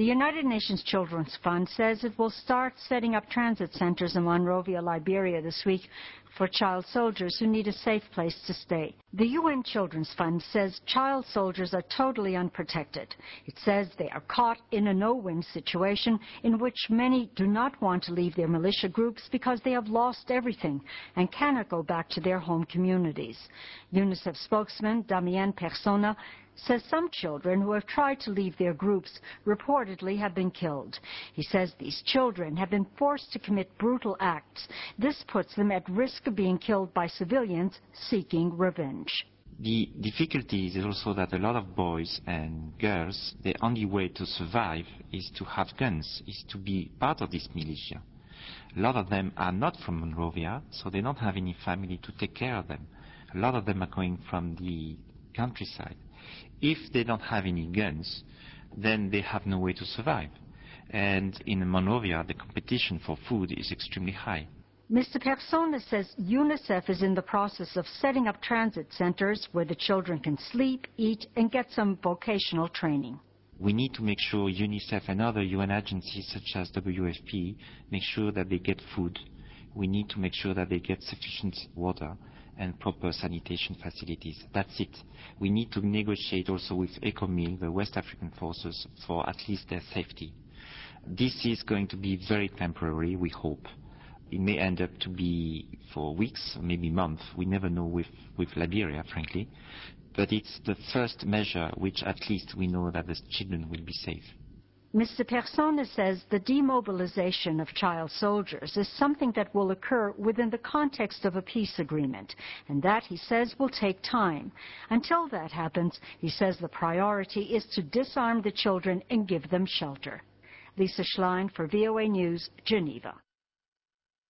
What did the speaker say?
The United Nations Children's Fund says it will start setting up transit centers in Monrovia, Liberia this week for child soldiers who need a safe place to stay. The UN Children's Fund says child soldiers are totally unprotected. It says they are caught in a no-win situation in which many do not want to leave their militia groups because they have lost everything and cannot go back to their home communities. UNICEF spokesman Damien Persona says some children who have tried to leave their groups reportedly have been killed. He says these children have been forced to commit brutal acts. This puts them at risk of being killed by civilians seeking revenge. The difficulty is also that a lot of boys and girls, the only way to survive is to have guns, is to be part of this militia. A lot of them are not from Monrovia, so they don't have any family to take care of them. A lot of them are going from the countryside. If they don't have any guns, then they have no way to survive. And in Monrovia, the competition for food is extremely high. Mr. Persona says UNICEF is in the process of setting up transit centers where the children can sleep, eat, and get some vocational training. We need to make sure UNICEF and other UN agencies such as WFP make sure that they get food. We need to make sure that they get sufficient water and proper sanitation facilities. That's it. We need to negotiate also with ECOMIL, the West African forces, for at least their safety. This is going to be very temporary, we hope. It may end up to be for weeks, or maybe months. We never know with Liberia, frankly. But it's the first measure which at least we know that the children will be safe. Mr. Persona says the demobilization of child soldiers is something that will occur within the context of a peace agreement, and that, he says, will take time. Until that happens, he says the priority is to disarm the children and give them shelter. Lisa Schlein for VOA News, Geneva.